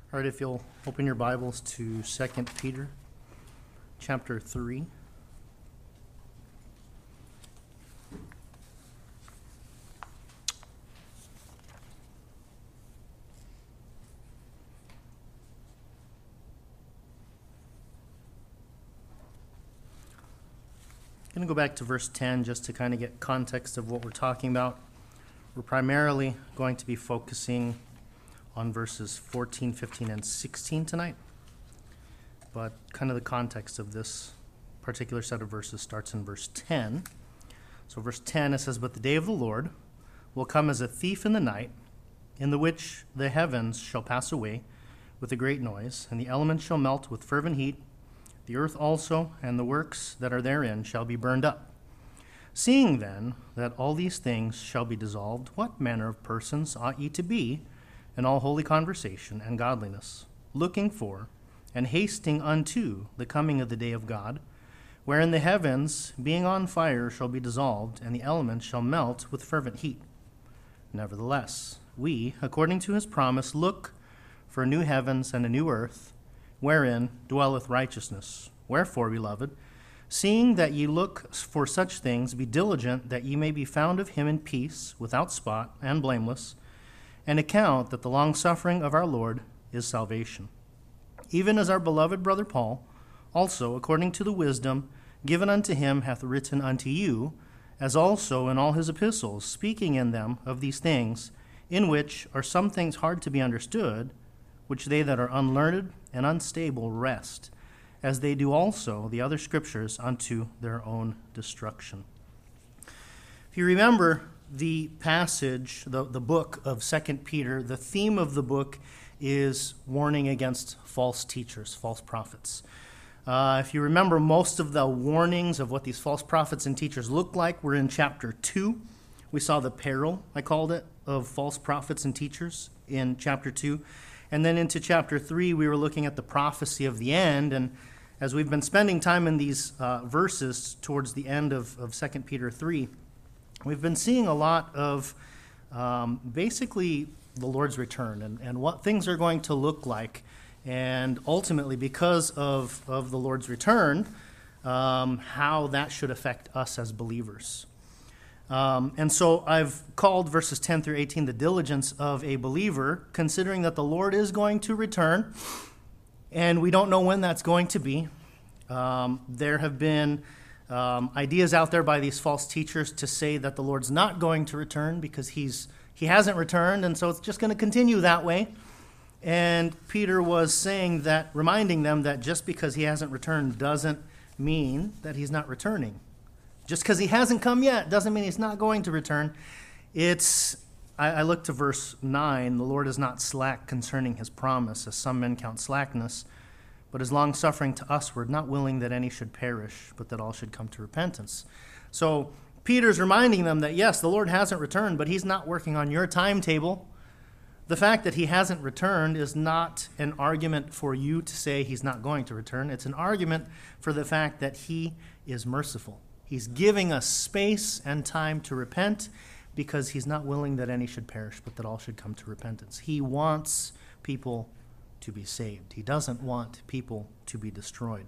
All right, if you'll open your Bibles to 2 Peter chapter 3. I'm going to go back to verse 10 just to kind of get context of what we're talking about. We're primarily going to be focusing on verses 14, 15, and 16 tonight. But kind of the context of this particular set of verses starts in verse 10. So verse 10, it says, "But the day of the Lord will come as a thief in the night, in the which the heavens shall pass away with a great noise, and the elements shall melt with fervent heat. The earth also and the works that are therein shall be burned up. Seeing then that all these things shall be dissolved, what manner of persons ought ye to be in all holy conversation and godliness, looking for and hasting unto the coming of the day of God, wherein the heavens, being on fire, shall be dissolved, and the elements shall melt with fervent heat? Nevertheless, we, according to his promise, look for new heavens and a new earth, wherein dwelleth righteousness. Wherefore, beloved, seeing that ye look for such things, be diligent that ye may be found of him in peace, without spot, and blameless, and account that the long-suffering of our Lord is salvation. Even as our beloved brother Paul, also according to the wisdom given unto him, hath written unto you, as also in all his epistles, speaking in them of these things, in which are some things hard to be understood, which they that are unlearned and unstable wrest, as they do also the other scriptures unto their own destruction." If you remember the passage, the book of 2 Peter, the theme of the book is warning against false teachers, false prophets. If you remember, most of the warnings of what these false prophets and teachers look like were in chapter 2. We saw the peril, I called it, of false prophets and teachers in chapter 2. And then into chapter 3, we were looking at the prophecy of the end. And as we've been spending time in these verses towards the end of 2 Peter 3, we've been seeing a lot of basically the Lord's return and what things are going to look like. And ultimately, because of the Lord's return, how that should affect us as believers. And so I've called verses 10 through 18 the diligence of a believer, considering that the Lord is going to return, and we don't know when that's going to be. There have been ideas out there by these false teachers to say that the Lord's not going to return because he hasn't returned, and so it's just going to continue that way. And Peter was saying that, reminding them that just because he hasn't returned doesn't mean that he's not returning. Just because he hasn't come yet doesn't mean he's not going to return. I look to verse 9, "The Lord is not slack concerning his promise, as some men count slackness, but is long-suffering to usward, not willing that any should perish, but that all should come to repentance." So Peter's reminding them that, yes, the Lord hasn't returned, but he's not working on your timetable. The fact that he hasn't returned is not an argument for you to say he's not going to return. It's an argument for the fact that he is merciful. He's giving us space and time to repent because he's not willing that any should perish, but that all should come to repentance. He wants people to be saved. He doesn't want people to be destroyed.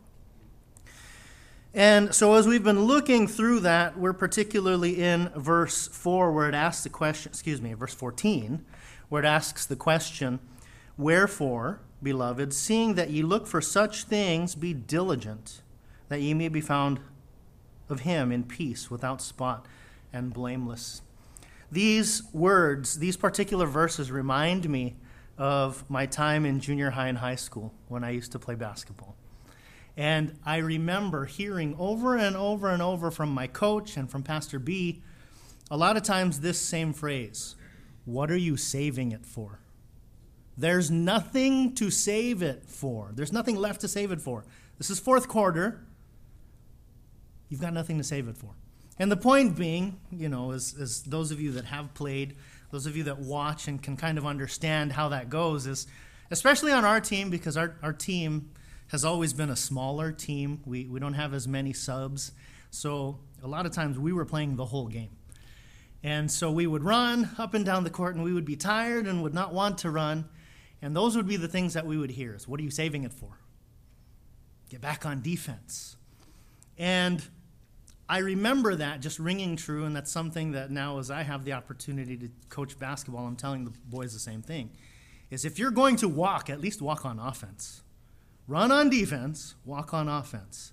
And so as we've been looking through that, we're particularly in verse 4 where it asks the question, verse 14, where it asks the question, "Wherefore, beloved, seeing that ye look for such things, be diligent, that ye may be found of him in peace, without spot, and blameless." These words, these particular verses remind me of my time in junior high and high school when I used to play basketball. And I remember hearing over and over and over from my coach and from Pastor B, a lot of times this same phrase, "What are you saving it for?" There's nothing to save it for. There's nothing left to save it for. This is fourth quarter. You've got nothing to save it for. And the point being, as those of you that have played, those of you that watch and can kind of understand how that goes, is especially on our team, because our team has always been a smaller team. We don't have as many subs. So a lot of times we were playing the whole game. And so we would run up and down the court, and we would be tired and would not want to run. And those would be the things that we would hear. Is, what are you saving it for? Get back on defense. And I remember that just ringing true, and that's something that now as I have the opportunity to coach basketball, I'm telling the boys the same thing, is if you're going to walk, at least walk on offense. Run on defense, walk on offense.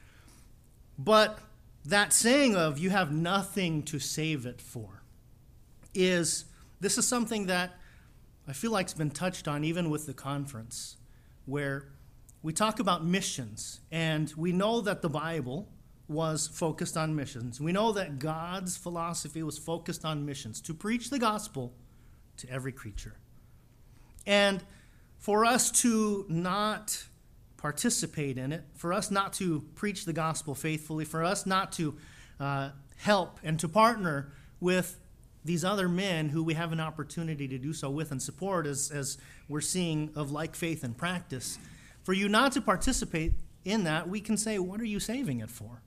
But that saying of you have nothing to save it for this is something that I feel like it's been touched on even with the conference, where we talk about missions, and we know that the Bible was focused on missions. We know that God's philosophy was focused on missions, to preach the gospel to every creature. And for us to not participate in it, for us not to preach the gospel faithfully, for us not to help and to partner with these other men who we have an opportunity to do so with and support as we're seeing of like faith and practice, for you not to participate in that, we can say, what are you saving it for?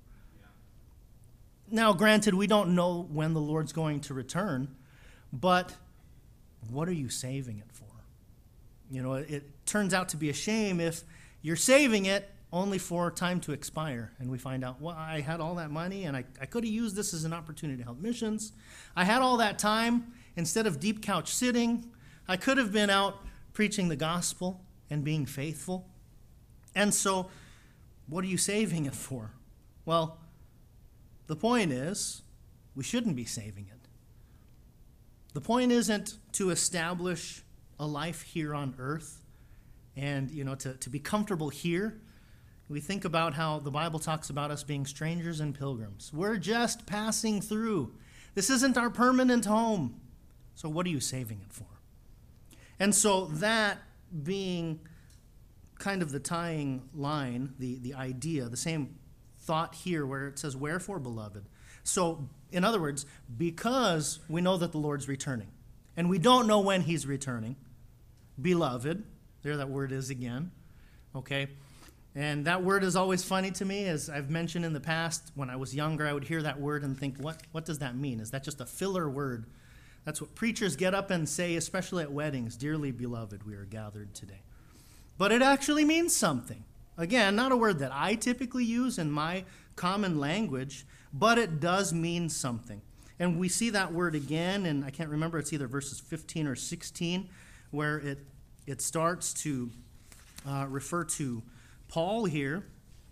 Now, granted, we don't know when the Lord's going to return, but what are you saving it for? You know, it turns out to be a shame if you're saving it only for time to expire, and we find out, well, I had all that money, and I could have used this as an opportunity to help missions. I had all that time. Instead of deep couch sitting, I could have been out preaching the gospel and being faithful. And so, what are you saving it for? Well, the point is, we shouldn't be saving it. The point isn't to establish a life here on earth and, to be comfortable here. We think about how the Bible talks about us being strangers and pilgrims. We're just passing through. This isn't our permanent home. So what are you saving it for? And so that being kind of the tying line, the idea, the same thought here where it says, wherefore, beloved. So, in other words, because we know that the Lord's returning, and we don't know when he's returning, beloved, there that word is again, okay? And that word is always funny to me. As I've mentioned in the past, when I was younger, I would hear that word and think, what does that mean? Is that just a filler word? That's what preachers get up and say, especially at weddings, dearly beloved, we are gathered today. But it actually means something. Again, not a word that I typically use in my common language, but it does mean something. And we see that word again, and I can't remember, it's either verses 15 or 16, where it starts to refer to Paul here.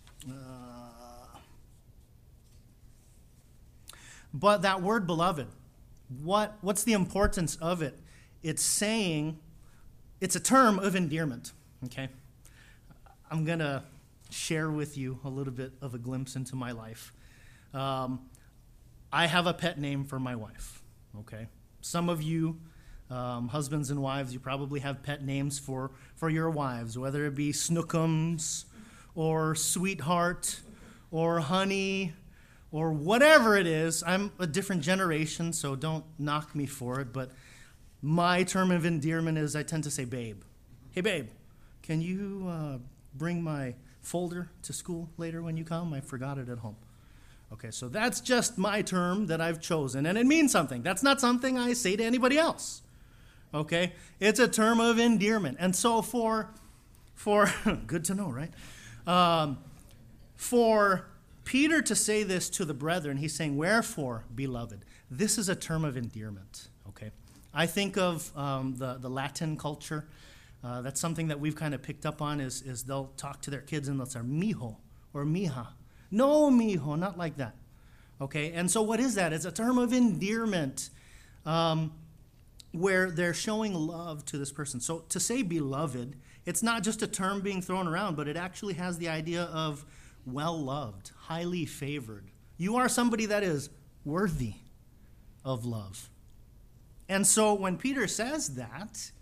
But that word beloved, what's the importance of it? It's saying, it's a term of endearment, okay? I'm going to share with you a little bit of a glimpse into my life. I have a pet name for my wife, okay? Some of you, husbands and wives, you probably have pet names for your wives, whether it be Snookums or Sweetheart or Honey or whatever it is. I'm a different generation, so don't knock me for it, but my term of endearment is I tend to say babe. Hey, babe, can you bring my folder to school later when you come? I forgot it at home. Okay, so that's just my term that I've chosen, and it means something. That's not something I say to anybody else. Okay? It's a term of endearment. And so for good to know, right? For Peter to say this to the brethren, he's saying, wherefore, beloved, this is a term of endearment. Okay? I think of the Latin culture. That's something that we've kind of picked up on is they'll talk to their kids and they'll say, mijo or mija. No, mijo, not like that. Okay, and so what is that? It's a term of endearment where they're showing love to this person. So to say beloved, it's not just a term being thrown around, but it actually has the idea of well-loved, highly favored. You are somebody that is worthy of love. And so when Peter says that,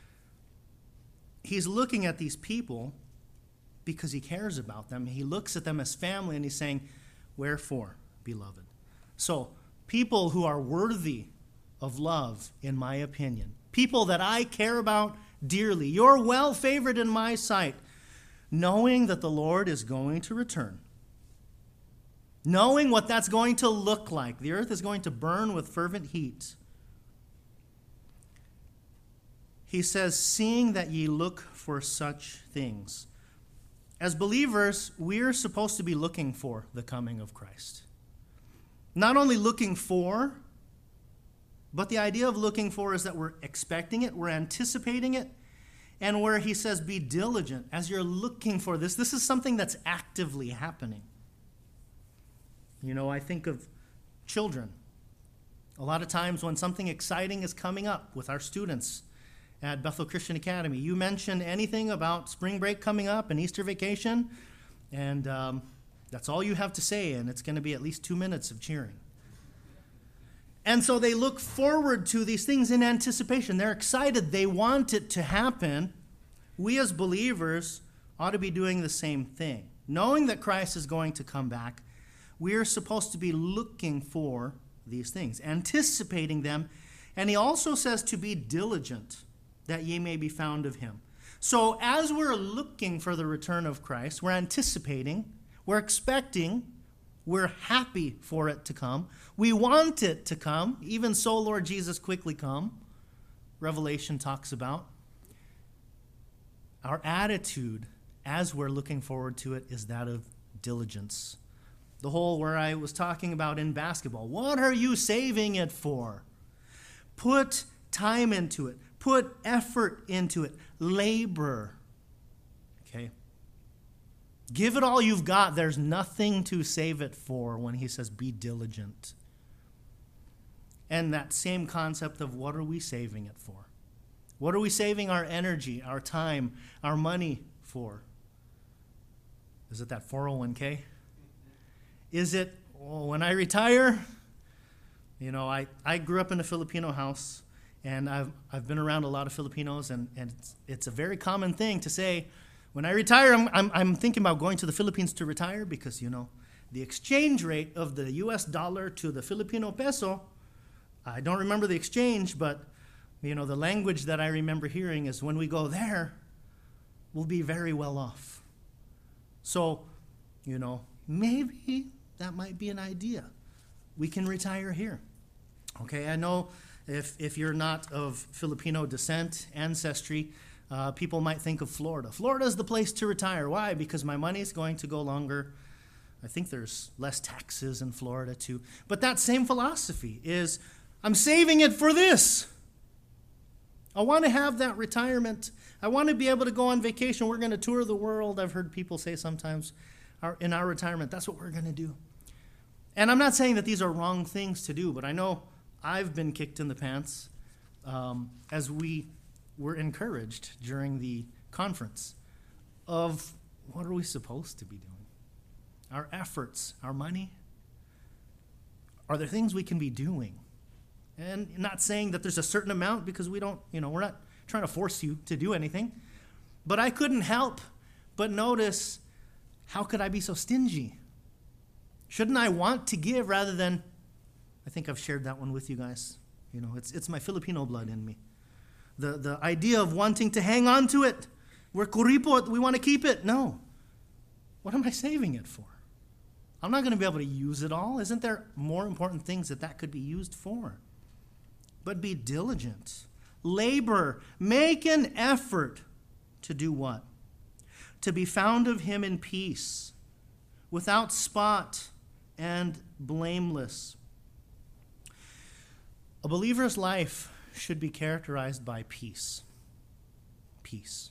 he's looking at these people because he cares about them. He looks at them as family and he's saying, wherefore, beloved. So people who are worthy of love, in my opinion, people that I care about dearly, you're well favored in my sight, knowing that the Lord is going to return, knowing what that's going to look like. The earth is going to burn with fervent heat. he says, seeing that ye look for such things. As believers, we're supposed to be looking for the coming of Christ. Not only looking for, but the idea of looking for is that we're expecting it, we're anticipating it, and where he says, be diligent as you're looking for this. This is something that's actively happening. You know, I think of children. A lot of times when something exciting is coming up with our students at Bethel Christian Academy, you mention anything about spring break coming up and Easter vacation, and that's all you have to say, and it's going to be at least 2 minutes of cheering. And so they look forward to these things in anticipation. They're excited. They want it to happen. We as believers ought to be doing the same thing. Knowing that Christ is going to come back, we are supposed to be looking for these things, anticipating them. And he also says to be diligent, that ye may be found of him. So as we're looking for the return of Christ, we're anticipating, we're expecting, we're happy for it to come. We want it to come. Even so, Lord Jesus, quickly come. Revelation talks about. Our attitude as we're looking forward to it is that of diligence. The whole where I was talking about in basketball. What are you saving it for? Put time into it. Put effort into it. Labor. Okay? Give it all you've got. There's nothing to save it for when he says be diligent. And that same concept of what are we saving it for? What are we saving our energy, our time, our money for? Is it that 401k? Is it, when I retire? You know, I grew up in a Filipino house, and I've been around a lot of Filipinos, and it's a very common thing to say, when I retire, I'm thinking about going to the Philippines to retire because, you know, the exchange rate of the U.S. dollar to the Filipino peso, I don't remember the exchange, but, you know, the language that I remember hearing is when we go there, we'll be very well off. So, you know, maybe that might be an idea. We can retire here. Okay, I know if you're not of Filipino descent, ancestry, people might think of Florida. Florida's the place to retire. Why? Because my money's going to go longer. I think there's less taxes in Florida too. But that same philosophy is, I'm saving it for this. I want to have that retirement. I want to be able to go on vacation. We're going to tour the world. I've heard people say sometimes in our retirement, that's what we're going to do. And I'm not saying that these are wrong things to do, but I know I've been kicked in the pants as we were encouraged during the conference of what are we supposed to be doing? Our efforts, our money? Are there things we can be doing? And not saying that there's a certain amount because we don't, you know, we're not trying to force you to do anything. But I couldn't help but notice, how could I be so stingy? Shouldn't I want to give rather than, I think I've shared that one with you guys. You know, it's my Filipino blood in me. The idea of wanting to hang on to it. We're kuripot, we want to keep it. No. What am I saving it for? I'm not going to be able to use it all. Isn't there more important things that could be used for? But be diligent. Labor. Make an effort to do what? To be found of him in peace, without spot and blameless. A believer's life should be characterized by peace. Peace.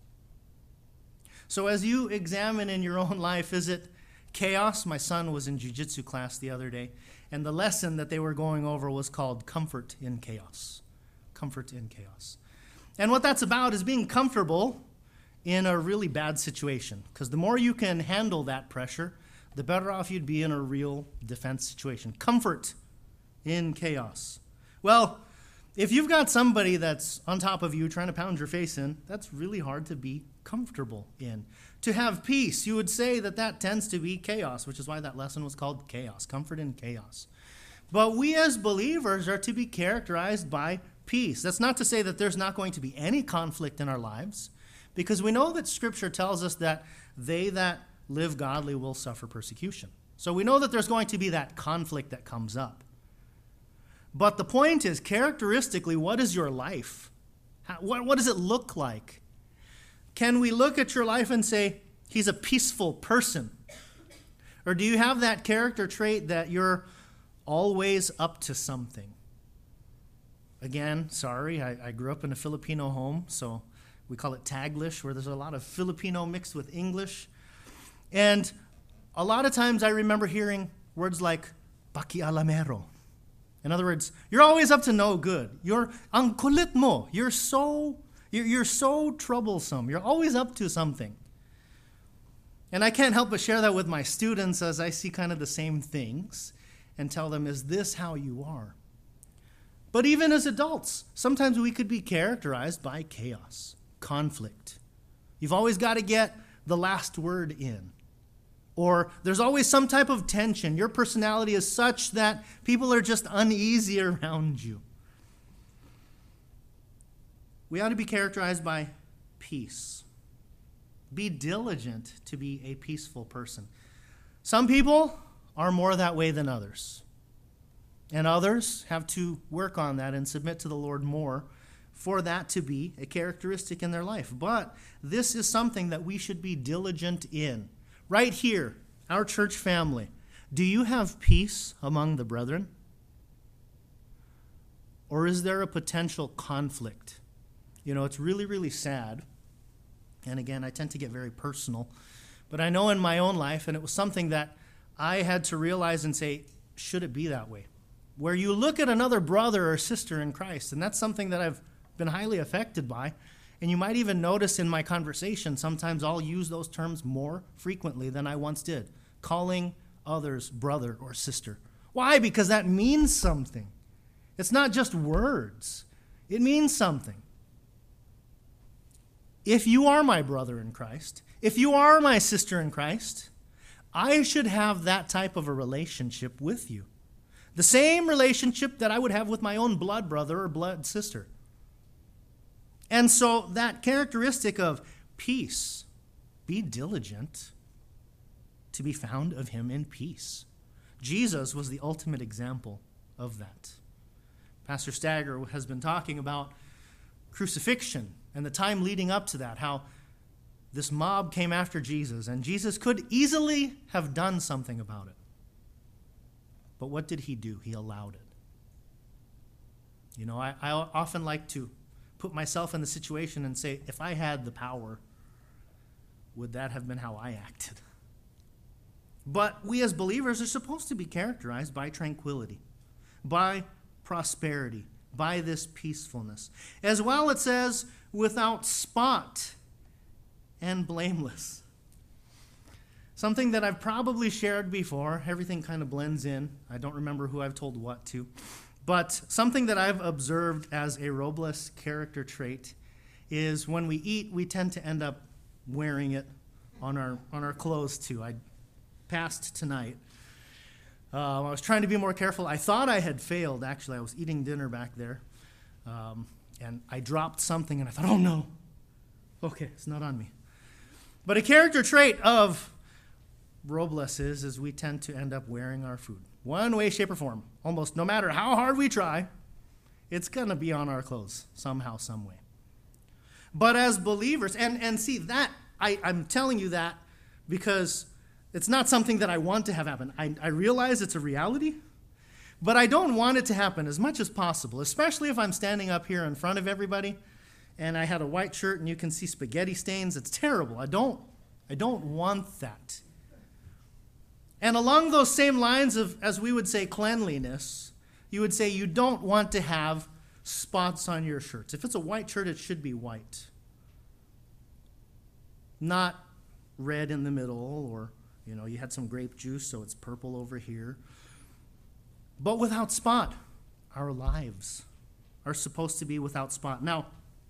So as you examine in your own life, is it chaos? My son was in jiu-jitsu class the other day, and the lesson that they were going over was called Comfort in Chaos. Comfort in Chaos. And what that's about is being comfortable in a really bad situation, because the more you can handle that pressure, the better off you'd be in a real defense situation. Comfort in chaos. Well, if you've got somebody that's on top of you trying to pound your face in, that's really hard to be comfortable in. To have peace, you would say that tends to be chaos, which is why that lesson was called Chaos, Comfort in Chaos. But we as believers are to be characterized by peace. That's not to say that there's not going to be any conflict in our lives, because we know that Scripture tells us that they that live godly will suffer persecution. So we know that there's going to be that conflict that comes up. But the point is, characteristically, what is your life? What does it look like? Can we look at your life and say, he's a peaceful person? Or do you have that character trait that you're always up to something? Again, sorry, I grew up in a Filipino home, so we call it Taglish, where there's a lot of Filipino mixed with English. And a lot of times I remember hearing words like, pakialamero. In other words, you're always up to no good. You're ang kulit mo. You're so troublesome. You're always up to something. And I can't help but share that with my students as I see kind of the same things and tell them, is this how you are? But even as adults, sometimes we could be characterized by chaos, conflict. You've always got to get the last word in. Or there's always some type of tension. Your personality is such that people are just uneasy around you. We ought to be characterized by peace. Be diligent to be a peaceful person. Some people are more that way than others. And others have to work on that and submit to the Lord more for that to be a characteristic in their life. But this is something that we should be diligent in. Right here, our church family, do you have peace among the brethren? Or is there a potential conflict? You know, it's really, really sad. And again, I tend to get very personal. But I know in my own life, and it was something that I had to realize and say, should it be that way? Where you look at another brother or sister in Christ, and that's something that I've been highly affected by. And you might even notice in my conversation, sometimes I'll use those terms more frequently than I once did, calling others brother or sister. Why? Because that means something. It's not just words. It means something. If you are my brother in Christ, if you are my sister in Christ, I should have that type of a relationship with you. The same relationship that I would have with my own blood brother or blood sister. And so that characteristic of peace, be diligent to be found of him in peace. Jesus was the ultimate example of that. Pastor Stagger has been talking about crucifixion and the time leading up to that, how this mob came after Jesus, and Jesus could easily have done something about it. But what did he do? He allowed it. You know, I often like to put myself in the situation and say, if I had the power, would that have been how I acted? But we as believers are supposed to be characterized by tranquility, by prosperity, by this peacefulness. As well, it says, without spot and blameless. Something that I've probably shared before. Everything kind of blends in. I don't remember who I've told what to. But something that I've observed as a Robles character trait is when we eat, we tend to end up wearing it on our clothes too. I passed tonight. I was trying to be more careful. I thought I had failed, actually. I was eating dinner back there, and I dropped something, and I thought, oh no. Okay, it's not on me. But a character trait of Robles is we tend to end up wearing our food. One way, shape, or form. Almost no matter how hard we try, it's going to be on our clothes somehow, some way. But as believers, and see, that I'm telling you that because it's not something that I want to have happen. I realize it's a reality, but I don't want it to happen as much as possible, especially if I'm standing up here in front of everybody and I had a white shirt and you can see spaghetti stains. It's terrible. I don't want that. And along those same lines of, as we would say, cleanliness, you would say you don't want to have spots on your shirts. If it's a white shirt, it should be white. Not red in the middle, or, you know, you had some grape juice, so it's purple over here. But without spot. Our lives are supposed to be without spot. Now,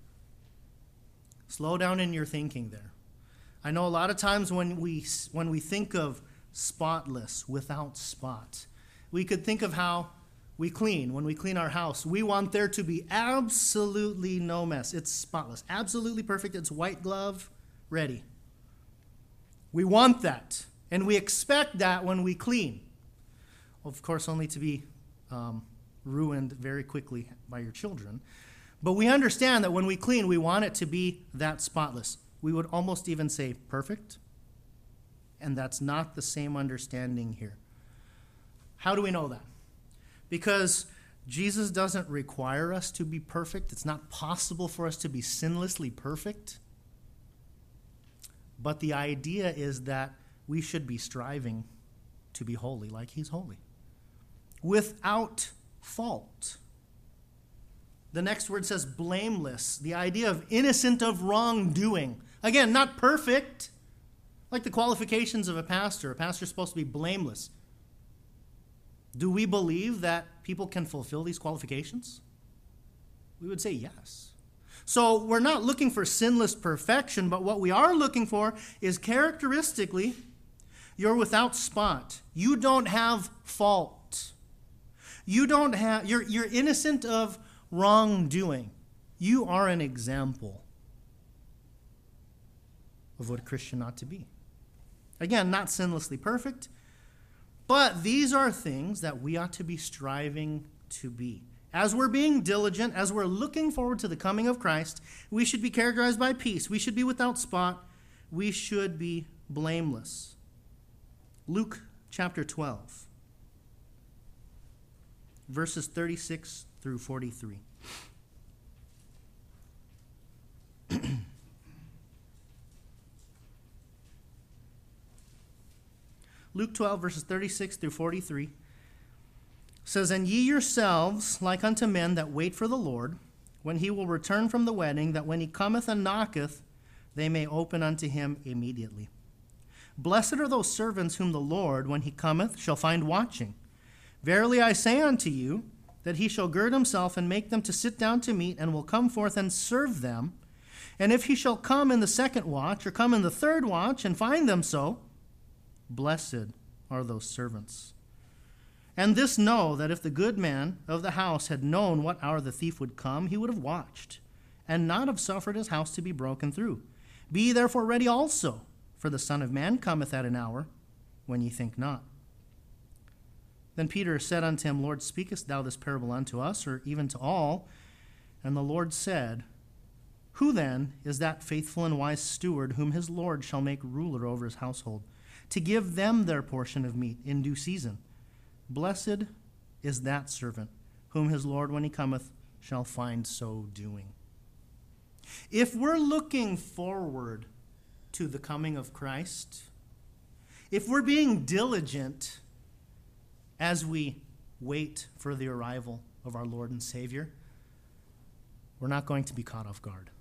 slow down in your thinking there. I know a lot of times when we think of spotless, without spot, we could think of how we clean. When we clean our house, we want there to be absolutely no mess. It's spotless, absolutely perfect. It's white glove, ready. We want that, and we expect that when we clean. Of course, only to be ruined very quickly by your children. But we understand that when we clean, we want it to be that spotless. We would almost even say perfect. And that's not the same understanding here. How do we know that? Because Jesus doesn't require us to be perfect. It's not possible for us to be sinlessly perfect. But the idea is that we should be striving to be holy like he's holy, without fault. The next word says blameless, the idea of innocent of wrongdoing. Again, not perfect, like the qualifications of a pastor. A pastor is supposed to be blameless. Do we believe that people can fulfill these qualifications? We would say yes. So we're not looking for sinless perfection, but what we are looking for is characteristically, you're without spot. You don't have fault. You're innocent of wrongdoing. You are an example of what a Christian ought to be. Again, not sinlessly perfect, but these are things that we ought to be striving to be. As we're being diligent, as we're looking forward to the coming of Christ, we should be characterized by peace. We should be without spot. We should be blameless. Luke chapter 12, verses 36 through 43. Luke 12, verses 36 through 43 says, "And ye yourselves, like unto men that wait for the Lord, when he will return from the wedding, that when he cometh and knocketh, they may open unto him immediately. Blessed are those servants whom the Lord, when he cometh, shall find watching. Verily I say unto you, that he shall gird himself and make them to sit down to meat, and will come forth and serve them. And if he shall come in the second watch, or come in the third watch, and find them so, blessed are those servants. And this know, that if the good man of the house had known what hour the thief would come, he would have watched, and not have suffered his house to be broken through. Be ye therefore ready also, for the Son of Man cometh at an hour when ye think not." Then Peter said unto him, "Lord, speakest thou this parable unto us, or even to all?" And the Lord said, "Who then is that faithful and wise steward, whom his Lord shall make ruler over his household, to give them their portion of meat in due season? Blessed is that servant, whom his Lord, when he cometh, shall find so doing." If we're looking forward to the coming of Christ, if we're being diligent as we wait for the arrival of our Lord and Savior, we're not going to be caught off guard.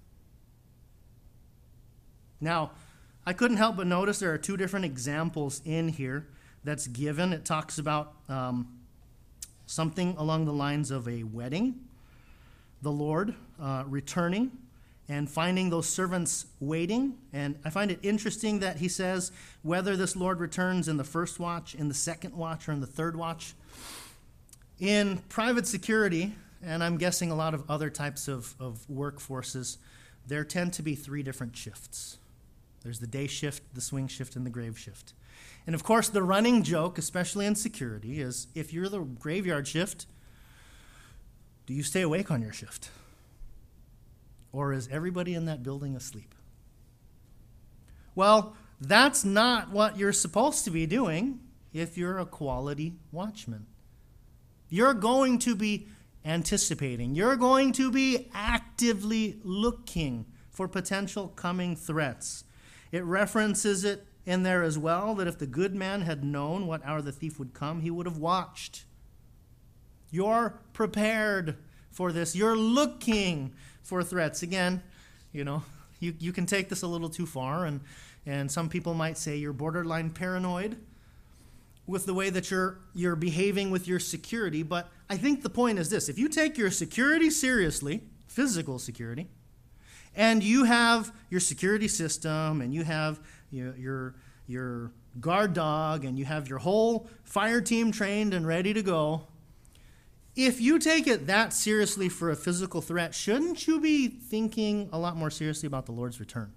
Now, I couldn't help but notice there are two different examples in here that's given. It talks about something along the lines of a wedding, the Lord returning, and finding those servants waiting. And I find it interesting that he says whether this Lord returns in the first watch, in the second watch, or in the third watch. In private security, and I'm guessing a lot of other types of workforces, there tend to be three different shifts. There's the day shift, the swing shift, and the grave shift. And of course, the running joke, especially in security, is if you're the graveyard shift, do you stay awake on your shift? Or is everybody in that building asleep? Well, that's not what you're supposed to be doing if you're a quality watchman. You're going to be anticipating. You're going to be actively looking for potential coming threats. It references it in there as well, that if the good man had known what hour the thief would come, he would have watched. You're prepared for this. You're looking for threats. Again, you can take this a little too far, and some people might say you're borderline paranoid with the way that you're behaving with your security. But I think the point is this: if you take your security seriously, physical security, and you have your security system, and you have your guard dog, and you have your whole fire team trained and ready to go, if you take it that seriously for a physical threat, shouldn't you be thinking a lot more seriously about the Lord's return?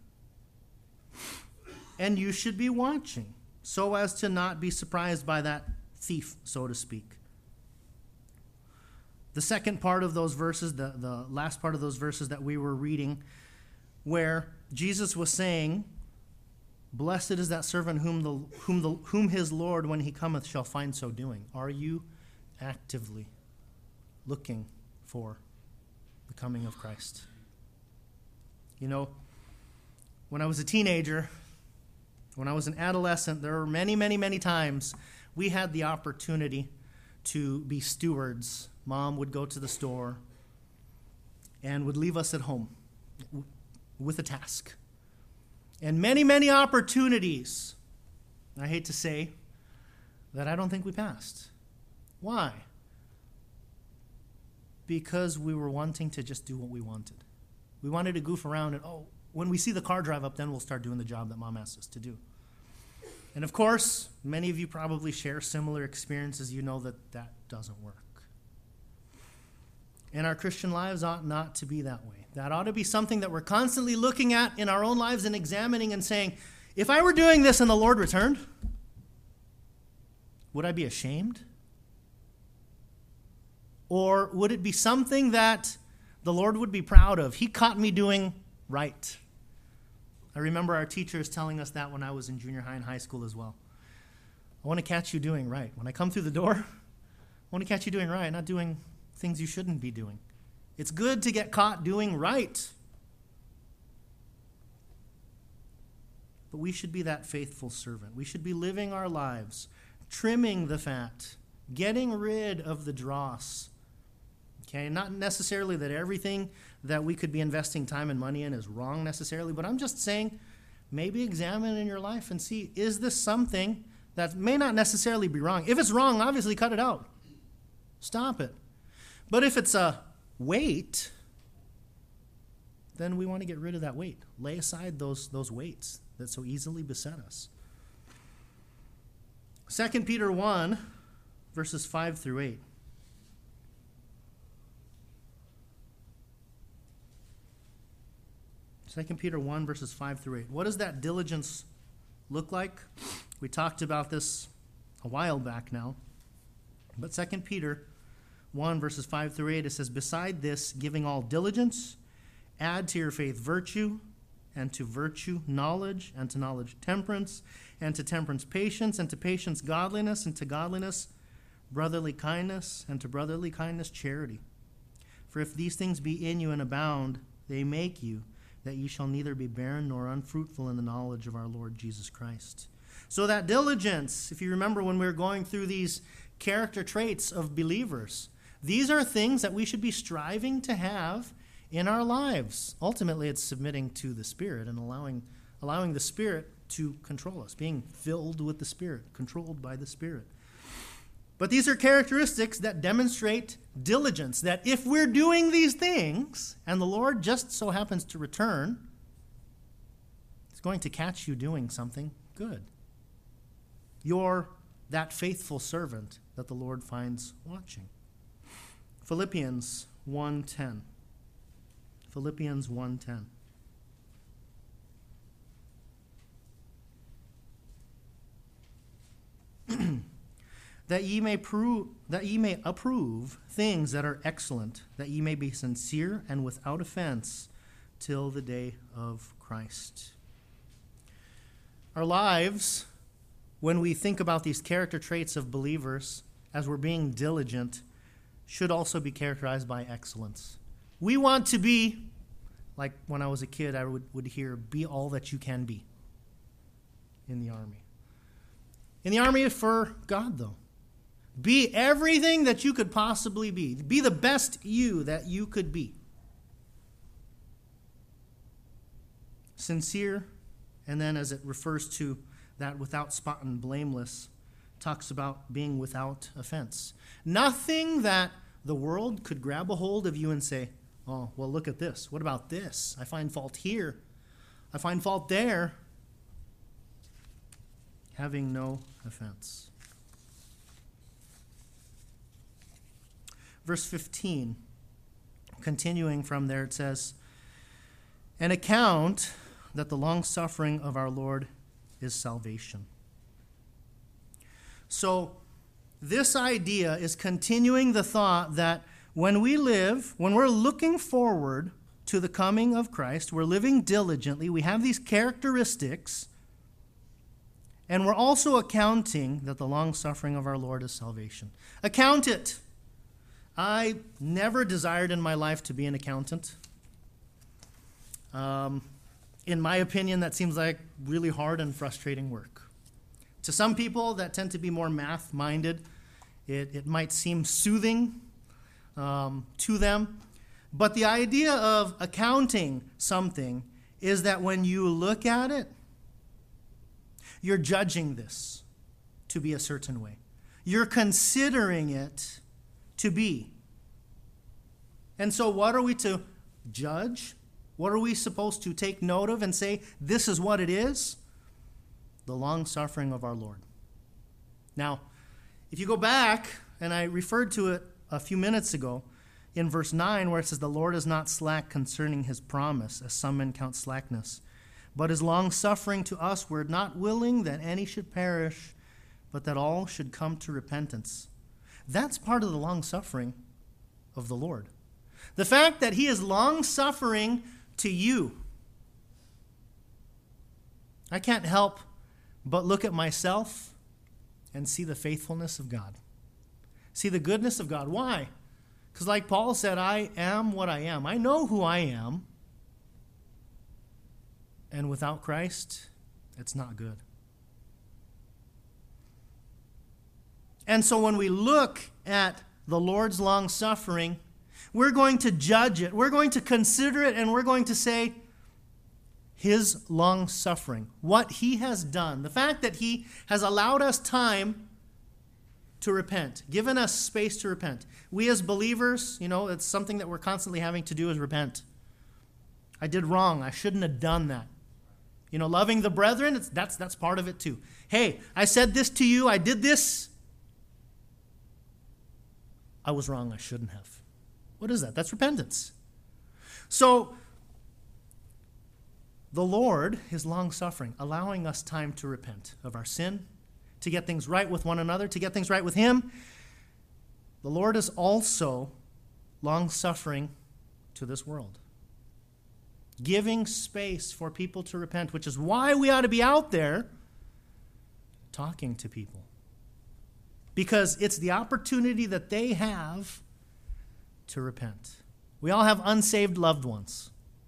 And you should be watching so as to not be surprised by that thief, so to speak. the second part of those verses, the last part of those verses that we were reading, where Jesus was saying, "Blessed is that servant whom his Lord, when he cometh, shall find so doing." Are you actively looking for the coming of Christ? You know, when I was a teenager, when I was an adolescent, there were many, many, many times we had the opportunity to be stewards. Mom would go to the store and would leave us at home with a task. And many, many opportunities, I hate to say, that I don't think we passed. Why? Because we were wanting to just do what we wanted. We wanted to goof around and, when we see the car drive up, then we'll start doing the job that Mom asked us to do. And of course, many of you probably share similar experiences. You know that that doesn't work. And our Christian lives ought not to be that way. That ought to be something that we're constantly looking at in our own lives and examining and saying, if I were doing this and the Lord returned, would I be ashamed? Or would it be something that the Lord would be proud of? He caught me doing right. I remember our teachers telling us that when I was in junior high and high school as well. I want to catch you doing right. When I come through the door, I want to catch you doing right, not doing things you shouldn't be doing. It's good to get caught doing right. But we should be that faithful servant. We should be living our lives, trimming the fat, getting rid of the dross. Okay, not necessarily that everything that we could be investing time and money in is wrong necessarily, but I'm just saying maybe examine in your life and see, is this something that may not necessarily be wrong? If it's wrong, obviously cut it out. Stop it. But if it's a weight, then we want to get rid of that weight. Lay aside those weights that so easily beset us. 2 Peter 1, verses 5 through 8. 2 Peter 1, verses 5 through 8. What does that diligence look like? We talked about this a while back now. But 2 Peter 1, verses 5 through 8, it says, "Beside this, giving all diligence, add to your faith virtue, and to virtue knowledge, and to knowledge temperance, and to temperance patience, and to patience godliness, and to godliness brotherly kindness, and to brotherly kindness charity. For if these things be in you and abound, they make you that ye shall neither be barren nor unfruitful in the knowledge of our Lord Jesus Christ." So that diligence, if you remember when we were going through these character traits of believers, these are things that we should be striving to have in our lives. Ultimately, it's submitting to the Spirit and allowing the Spirit to control us, being filled with the Spirit, controlled by the Spirit. But these are characteristics that demonstrate diligence, that if we're doing these things and the Lord just so happens to return, He's going to catch you doing something good. You're that faithful servant that the Lord finds watching. Philippians 1:10. Philippians 1:10. That ye may approve things that are excellent, that ye may be sincere and without offense till the day of Christ. Our lives, when we think about these character traits of believers, as we're being diligent, should also be characterized by excellence. We want to be, like when I was a kid, I would hear, be all that you can be in the army. In the army for God, though. Be everything that you could possibly be. Be the best you that you could be. Sincere, and then as it refers to that without spot and blameless, talks about being without offense. Nothing that the world could grab a hold of you and say, "Oh, well, look at this. What about this? I find fault here. I find fault there." Having no offense. Verse 15, continuing from there, it says, "An account that the long-suffering of our Lord is salvation." So this idea is continuing the thought that when we're looking forward to the coming of Christ, we're living diligently, we have these characteristics, and we're also accounting that the long-suffering of our Lord is salvation. Account it. I never desired in my life to be an accountant. In my opinion, that seems like really hard and frustrating work. To some people that tend to be more math-minded, it might seem soothing to them. But the idea of accounting something is that when you look at it, you're judging this to be a certain way. You're considering it to be. And so what are we to judge? What are we supposed to take note of and say, this is what it is? The long-suffering of our Lord. Now, if you go back, and I referred to it a few minutes ago, in verse 9, where it says, the Lord is not slack concerning his promise, as some men count slackness, but is long-suffering to us, we're not willing that any should perish, but that all should come to repentance. That's part of the long-suffering of the Lord. The fact that he is long-suffering to you. I can't help but look at myself and see the faithfulness of God. See the goodness of God. Why? Because like Paul said, I am what I am. I know who I am. And without Christ, it's not good. And so when we look at the Lord's long suffering, we're going to judge it. We're going to consider it, and we're going to say, his long suffering, what he has done, the fact that he has allowed us time to repent, given us space to repent. We as believers, it's something that we're constantly having to do is repent. I did wrong. I shouldn't have done that. Loving the brethren, that's part of it too. Hey, I said this to you. I did this. I was wrong. I shouldn't have. What is that? That's repentance. So, the Lord is long-suffering, allowing us time to repent of our sin, to get things right with one another, to get things right with him. The Lord is also long-suffering to this world, giving space for people to repent, which is why we ought to be out there talking to people. Because it's the opportunity that they have to repent. We all have unsaved loved ones.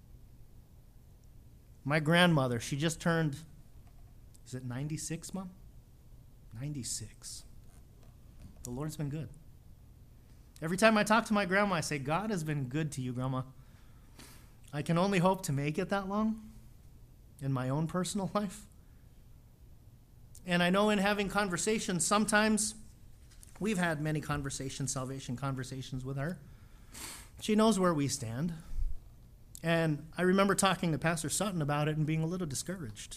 My grandmother, she just turned, is it 96, Mom? 96. The Lord's been good. Every time I talk to my grandma, I say, God has been good to you, Grandma. I can only hope to make it that long in my own personal life. And I know in having conversations, sometimes we've had many conversations, salvation conversations with her. She knows where we stand. And I remember talking to Pastor Sutton about it and being a little discouraged.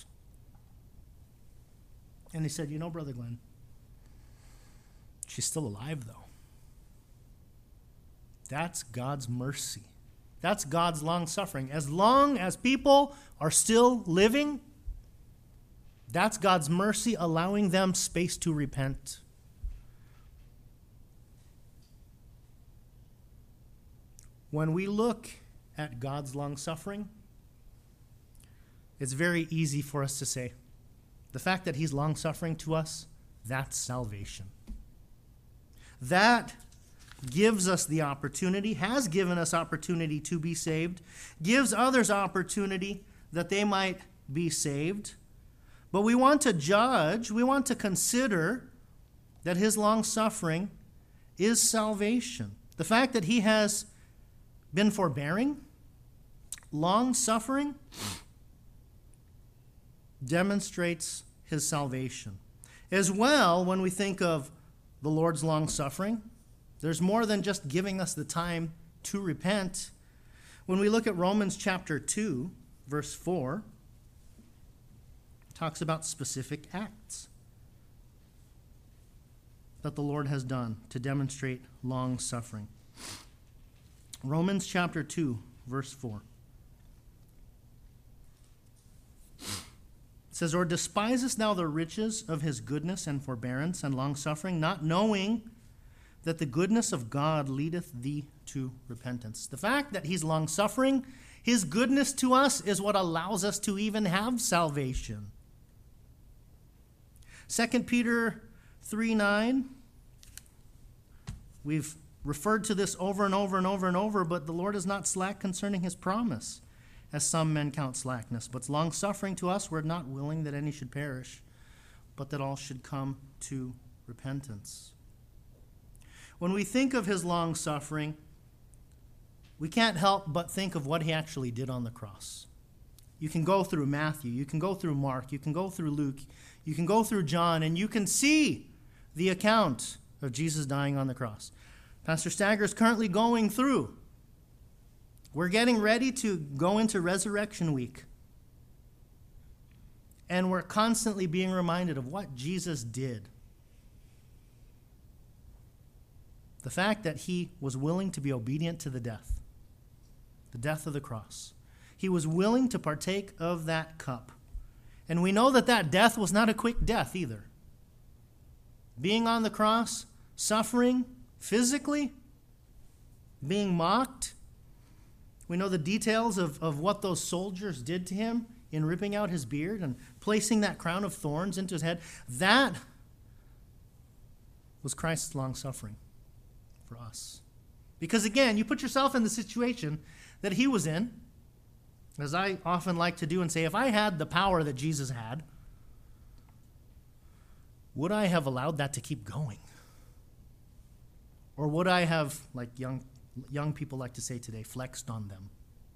And he said, Brother Glenn, she's still alive, though. That's God's mercy. That's God's long-suffering. As long as people are still living, that's God's mercy, allowing them space to repent. When we look at God's long-suffering, it's very easy for us to say, the fact that he's long-suffering to us, that's salvation. That gives us the opportunity, has given us opportunity to be saved, gives others opportunity that they might be saved. But we want to judge, we want to consider that his long-suffering is salvation. The fact that he has been forbearing, long-suffering, demonstrates his salvation. As well, when we think of the Lord's long-suffering, there's more than just giving us the time to repent. When we look at Romans chapter 2, verse 4, it talks about specific acts that the Lord has done to demonstrate long-suffering. Romans chapter 2, verse 4. It says, Or despisest thou the riches of his goodness and forbearance and longsuffering, not knowing that the goodness of God leadeth thee to repentance. The fact that he's long-suffering, his goodness to us is what allows us to even have salvation. 2 Peter 3:9. We've referred to this over and over and over and over, but the Lord is not slack concerning his promise, as some men count slackness, but long-suffering to us, we're not willing that any should perish, but that all should come to repentance. When we think of his long-suffering, we can't help but think of what he actually did on the cross. You can go through Matthew, you can go through Mark, you can go through Luke, you can go through John, and you can see the account of Jesus dying on the cross. Pastor Stagger is currently going through. We're getting ready to go into Resurrection Week. And we're constantly being reminded of what Jesus did. The fact that he was willing to be obedient to the death of the cross. He was willing to partake of that cup. And we know that that death was not a quick death either. Being on the cross, suffering physically, being mocked. We know the details of what those soldiers did to him in ripping out his beard and placing that crown of thorns into his head. That was Christ's long-suffering for us. Because again, you put yourself in the situation that he was in, as I often like to do and say, if I had the power that Jesus had, would I have allowed that to keep going? Or would I have, like young people like to say today, flexed on them?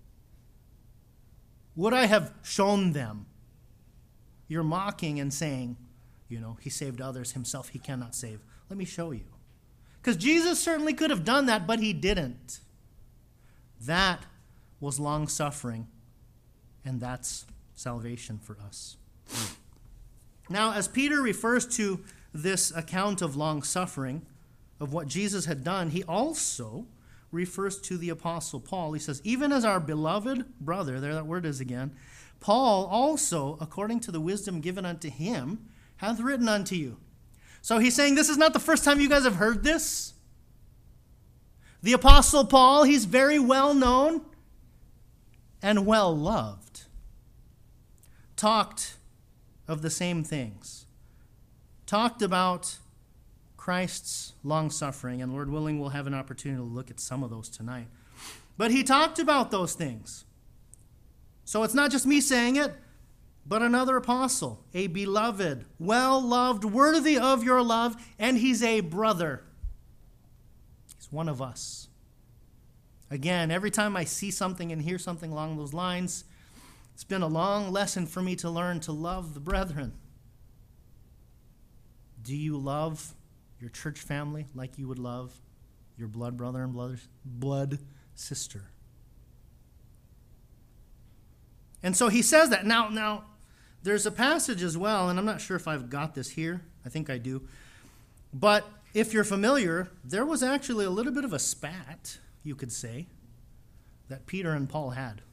Would I have shown them? You're mocking and saying, he saved others, himself he cannot save. Let me show you. Because Jesus certainly could have done that, but he didn't. That was long-suffering, and that's salvation for us. Now, as Peter refers to this account of long-suffering, of what Jesus had done, he also refers to the Apostle Paul. He says, even as our beloved brother, there that word is again, Paul also, according to the wisdom given unto him, hath written unto you. So he's saying this is not the first time you guys have heard this. The Apostle Paul, he's very well known and well loved. Talked of the same things. Talked about Christ's long-suffering, and Lord willing, we'll have an opportunity to look at some of those tonight. But he talked about those things. So it's not just me saying it, but another apostle, a beloved, well-loved, worthy of your love, and he's a brother. He's one of us. Again, every time I see something and hear something along those lines, it's been a long lesson for me to learn to love the brethren. Do you love your church family like you would love your blood brother and blood sister? And so he says that. Now, there's a passage as well, and I'm not sure if I've got this here. I think I do. But if you're familiar, there was actually a little bit of a spat, you could say, that Peter and Paul had.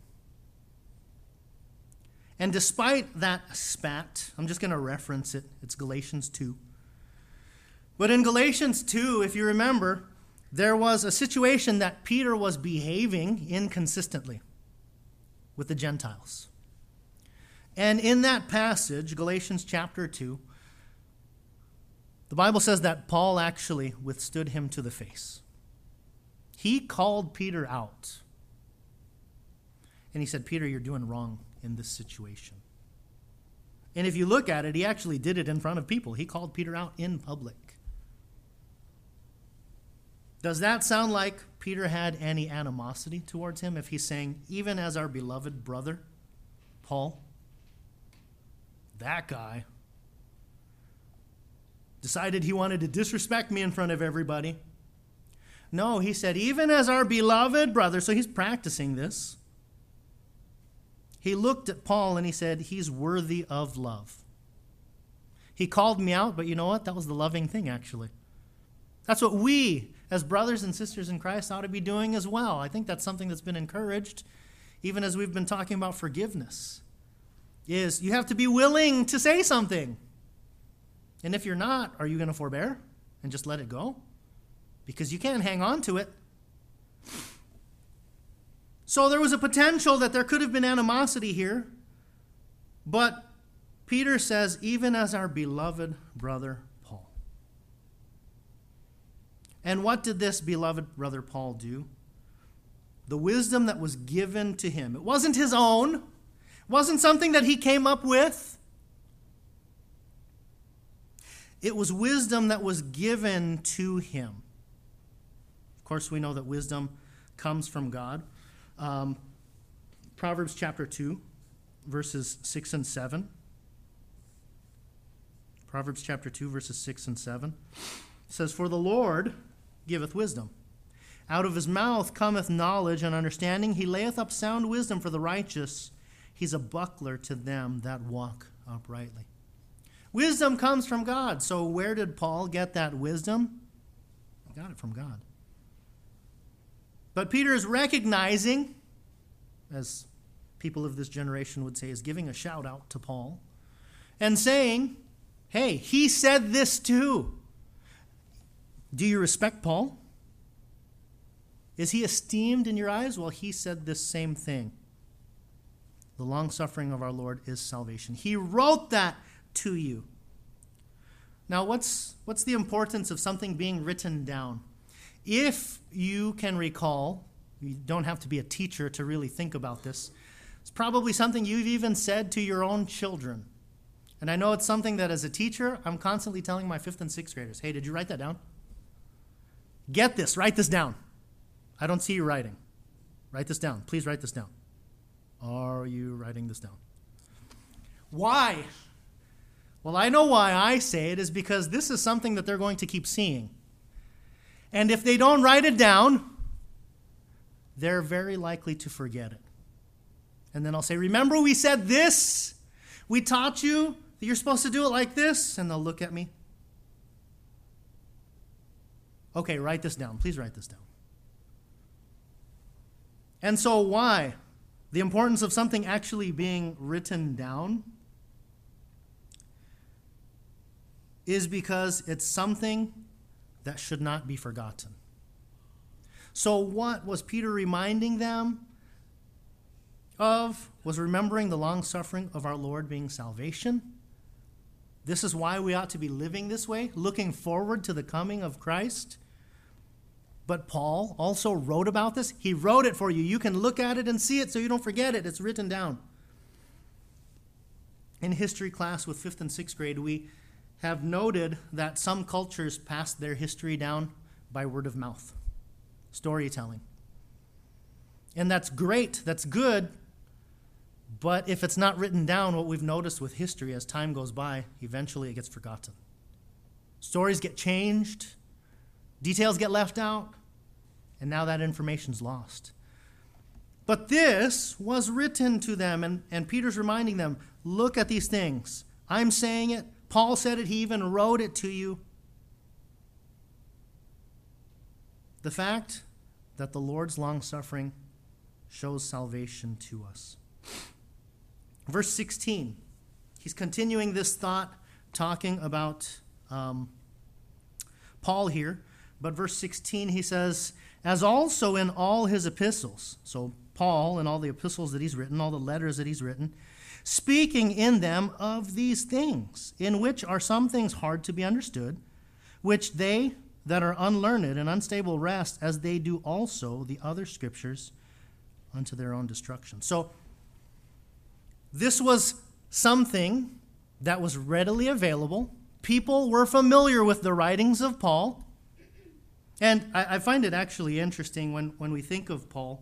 And despite that spat, I'm just going to reference it. It's Galatians 2. But in Galatians 2, if you remember, there was a situation that Peter was behaving inconsistently with the Gentiles. And in that passage, Galatians chapter 2, the Bible says that Paul actually withstood him to the face. He called Peter out. And he said, Peter, you're doing wrong in this situation. And if you look at it, he actually did it in front of people. He called Peter out in public. Does that sound like Peter had any animosity towards him if he's saying, even as our beloved brother, Paul, that guy, decided he wanted to disrespect me in front of everybody? No, he said, even as our beloved brother, so he's practicing this. He looked at Paul and he said, he's worthy of love. He called me out, but you know what? That was the loving thing, actually. That's what we, as brothers and sisters in Christ, ought to be doing as well. I think that's something that's been encouraged, even as we've been talking about forgiveness, is you have to be willing to say something. And if you're not, are you going to forbear and just let it go? because you can't hang on to it. So there was a potential that there could have been animosity here, but Peter says, even as our beloved brother Paul. And what did this beloved brother Paul do? The wisdom that was given to him. It wasn't his own. It wasn't something that he came up with. It was wisdom that was given to him. Of course, we know that wisdom comes from God. Proverbs chapter 2, verses 6 and 7. Proverbs chapter 2, verses 6 and 7. It says, "For the Lord giveth wisdom. Out of his mouth cometh knowledge and understanding. He layeth up sound wisdom for the righteous. He's a buckler to them that walk uprightly." Wisdom comes from God. So where did Paul get that wisdom? He got it from God. But Peter is recognizing, as people of this generation would say, is giving a shout out to Paul and saying, hey, he said this too. Do you respect Paul? Is he esteemed in your eyes? Well, he said this same thing. The long-suffering of our Lord is salvation. He wrote that to you. Now, what's the importance of something being written down? If you can recall, you don't have to be a teacher to really think about this. It's probably something you've even said to your own children. And I know it's something that as a teacher, I'm constantly telling my 5th and 6th graders, hey, did you write that down? Get this, write this down. I don't see you writing. Write this down. Please write this down. Are you writing this down? Why? Well, I know why I say it is because this is something that they're going to keep seeing. And if they don't write it down, they're very likely to forget it. And then I'll say, remember we said this? We taught you that you're supposed to do it like this? And they'll look at me. Okay, write this down. Please write this down. And so why? The importance of something actually being written down is because it's something that should not be forgotten. So what was Peter reminding them of? Was remembering the long-suffering of our Lord being salvation. This is why we ought to be living this way, looking forward to the coming of Christ. But Paul also wrote about this. He wrote it for you. You can look at it and see it so you don't forget it. It's written down. In history class with 5th and 6th grade, we have noted that some cultures pass their history down by word of mouth, storytelling. And that's great, that's good, but if it's not written down, what we've noticed with history as time goes by, eventually it gets forgotten. Stories get changed, details get left out, and now that information's lost. But this was written to them, and Peter's reminding them, look at these things. I'm saying it. Paul said it. He even wrote it to you. The fact that the Lord's long-suffering shows salvation to us. Verse 16, he's continuing this thought, talking about Paul here. But verse 16, he says, as also in all his epistles, so Paul and all the epistles that he's written, all the letters that he's written, speaking in them of these things, in which are some things hard to be understood, which they that are unlearned and unstable wrest, as they do also the other scriptures unto their own destruction. So this was something that was readily available. People were familiar with the writings of Paul. And I find it actually interesting when we think of Paul.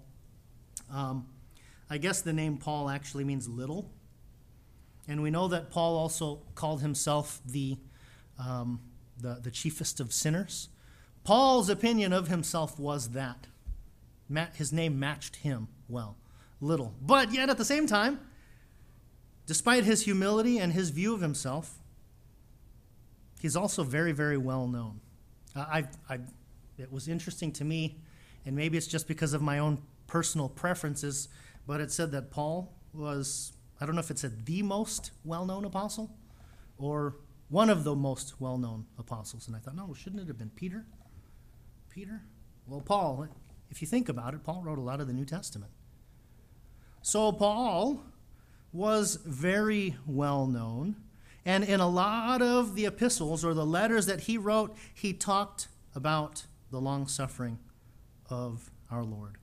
I guess the name Paul actually means little. And we know that Paul also called himself the chiefest of sinners. Paul's opinion of himself was that. His name matched him well. Little. But yet at the same time, despite his humility and his view of himself, he's also very, very well known. It was interesting to me, and maybe it's just because of my own personal preferences, but it said that Paul was, I don't know if it said the most well-known apostle or one of the most well-known apostles. And I thought, no, shouldn't it have been Peter? Peter? Well, Paul, if you think about it, Paul wrote a lot of the New Testament. So Paul was very well known, and in a lot of the epistles or the letters that he wrote, he talked about the long suffering of our Lord.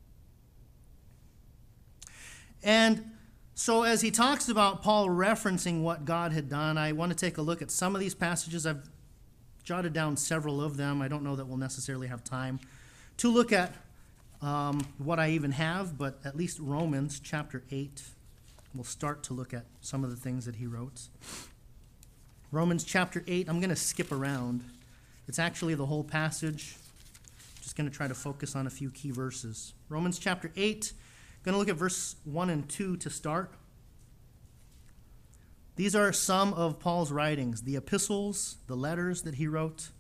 And so as he talks about Paul referencing what God had done, I want to take a look at some of these passages. I've jotted down several of them. I don't know that we'll necessarily have time to look at what I even have, but at least Romans chapter 8, we'll start to look at some of the things that he wrote. Romans chapter 8, I'm going to skip around. It's actually the whole passage. Just going to try to focus on a few key verses. Romans chapter 8, going to look at verse 1 and 2 to start. These are some of Paul's writings, the epistles, the letters that he wrote.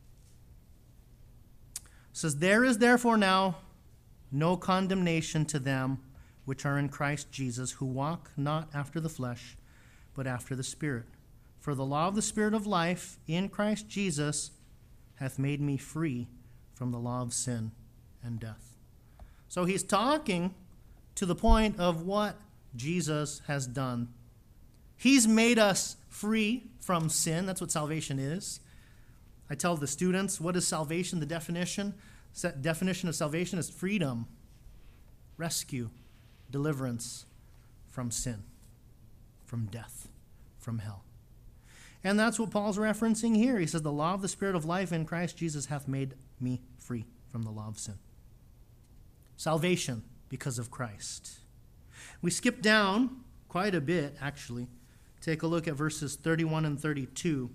It says, "There is therefore now no condemnation to them which are in Christ Jesus, who walk not after the flesh, but after the Spirit. For the law of the Spirit of life in Christ Jesus hath made me free from the law of sin and death." So he's talking to the point of what Jesus has done. He's made us free from sin. That's what salvation is. I tell the students, what is salvation? The definition of salvation is freedom, rescue, deliverance from sin, from death, from hell. And that's what Paul's referencing here. He says, the law of the Spirit of life in Christ Jesus hath made me free from the law of sin. Salvation because of Christ. We skip down quite a bit, actually. Take a look at verses 31 and 32.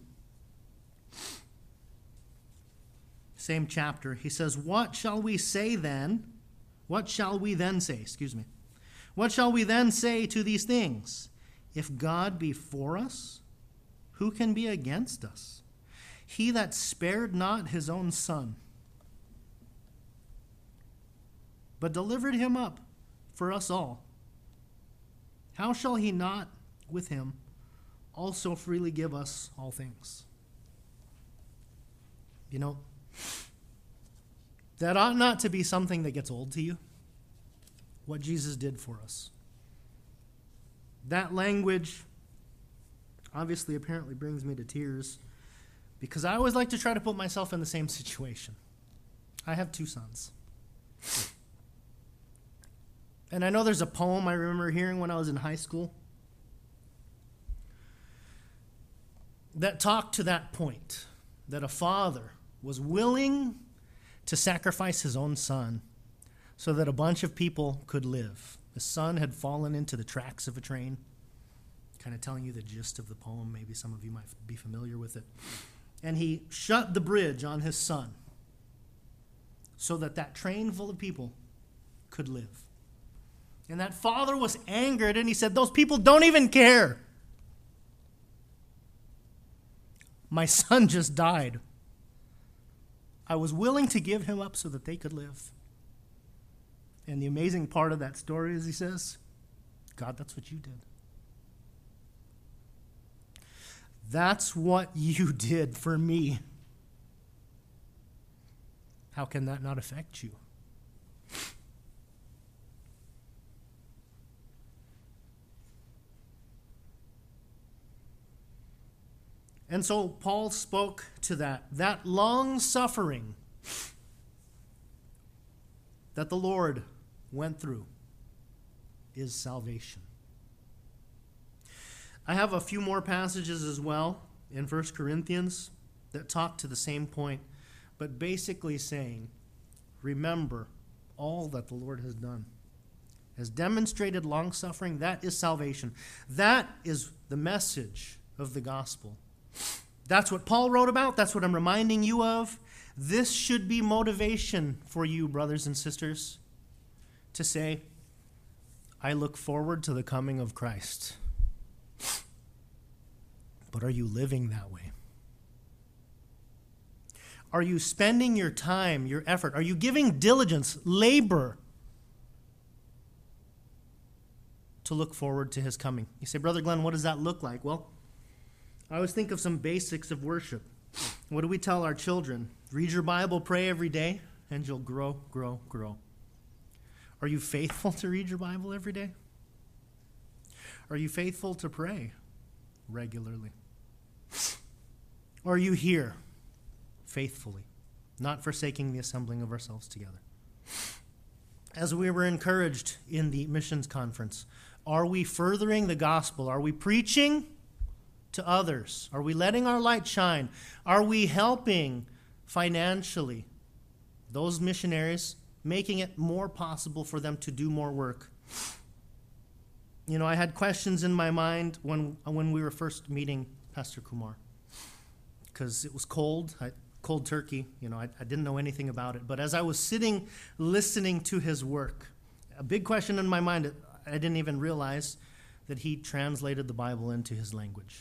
Same chapter. He says, What shall we then say? What shall we then say to these things? If God be for us, who can be against us? He that spared not his own son, but delivered him up for us all, how shall he not with him also freely give us all things? You know, that ought not to be something that gets old to you, what Jesus did for us. That language obviously apparently brings me to tears, because I always like to try to put myself in the same situation. I have 2 sons. And I know there's a poem I remember hearing when I was in high school that talked to that point, that a father was willing to sacrifice his own son so that a bunch of people could live. The son had fallen into the tracks of a train, kind of telling you the gist of the poem. Maybe some of you might be familiar with it. And he shut the bridge on his son so that that train full of people could live. And that father was angered, and he said, those people don't even care. My son just died. I was willing to give him up so that they could live. And the amazing part of that story is he says, God, that's what you did. That's what you did for me. How can that not affect you? And so Paul spoke to that long suffering that the Lord went through is salvation. I have a few more passages as well in 1 Corinthians that talk to the same point, but basically saying, remember all that the Lord has done. Has demonstrated long suffering, that is salvation. That is the message of the gospel. That's what Paul wrote about. That's what I'm reminding you of. This should be motivation for you, brothers and sisters, to say, I look forward to the coming of Christ. But are you living that way? Are you spending your time, your effort? Are you giving diligence, labor to look forward to his coming? You say, Brother Glenn, what does that look like? Well, I always think of some basics of worship. What do we tell our children? Read your Bible, pray every day, and you'll grow, grow, grow. Are you faithful to read your Bible every day? Are you faithful to pray regularly? Or are you here faithfully, not forsaking the assembling of ourselves together? As we were encouraged in the missions conference, are we furthering the gospel? Are we preaching to others? Are we letting our light shine? Are we helping financially those missionaries, making it more possible for them to do more work? You know, I had questions in my mind when we were first meeting Pastor Kumar, because it was cold turkey. You know, I didn't know anything about it. But as I was sitting, listening to his work, a big question in my mind, I didn't even realize that he translated the Bible into his language.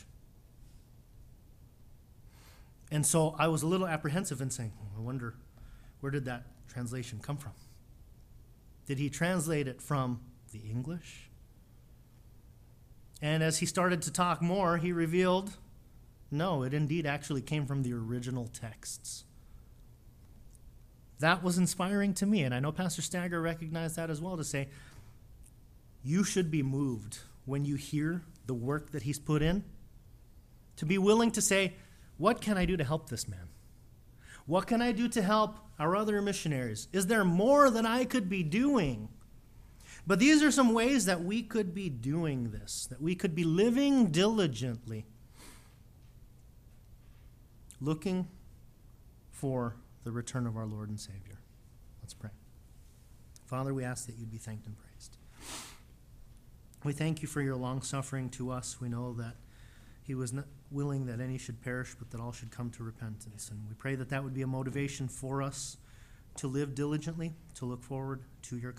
And so I was a little apprehensive in saying, I wonder, where did that translation come from? Did he translate it from the English? And as he started to talk more, he revealed, no, it indeed actually came from the original texts. That was inspiring to me, and I know Pastor Stagger recognized that as well, to say, you should be moved when you hear the work that he's put in, to be willing to say, what can I do to help this man? What can I do to help our other missionaries? Is there more that I could be doing? But these are some ways that we could be doing this, that we could be living diligently, looking for the return of our Lord and Savior. Let's pray. Father, we ask that you'd be thanked and praised. We thank you for your long-suffering to us. We know that he was not willing that any should perish, but that all should come to repentance. And we pray that that would be a motivation for us to live diligently, to look forward to your